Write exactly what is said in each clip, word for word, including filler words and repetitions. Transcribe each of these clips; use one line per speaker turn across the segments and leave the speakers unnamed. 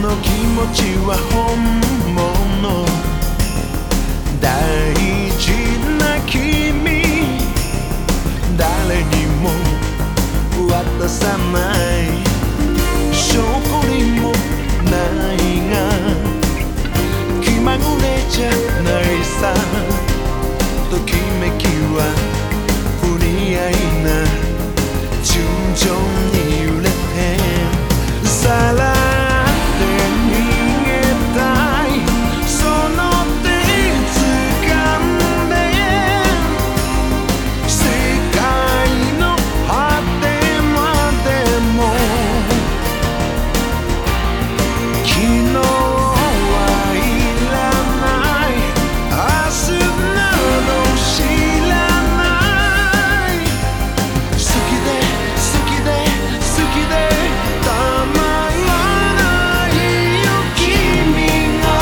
の気持ちは本物、大事な君、誰にも渡さない証拠にもないが、気まぐれじゃないさ、ときめきは不似合いな順調に揺れてさらって逃げたい、その手掴んで世界の果てまでも、昨日はいらない、明日など知らない、好きで好きで好きでたまらないよ君が。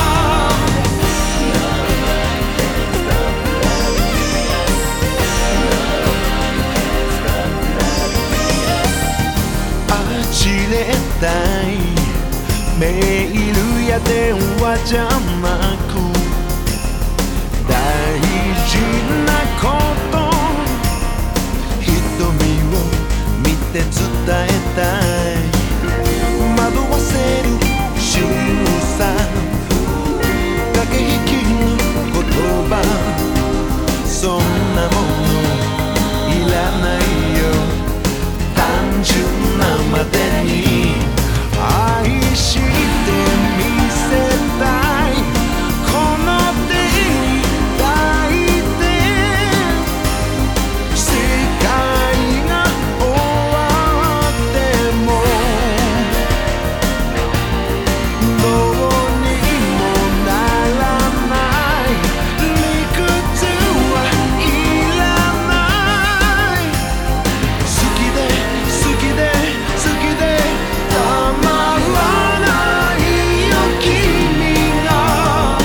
あじれたいメールや電話じゃなく、大事なこと瞳を見て伝えたい、惑わせる仕草、駆け引きの言葉、そんなものいらないよ、単純なまでに愛してみせたい、この手に抱いて世界が終わってもどうにもならない、理屈はいらない、好きで好きで好きでたまらないよ君が。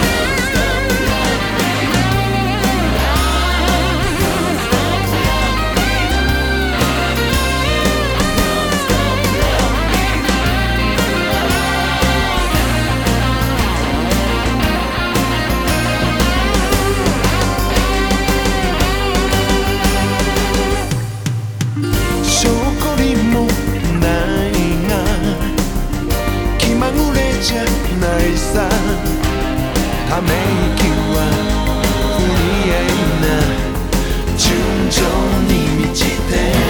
証拠にもないが気まぐれじゃないさ、ため息は不似合いな順調に満ちて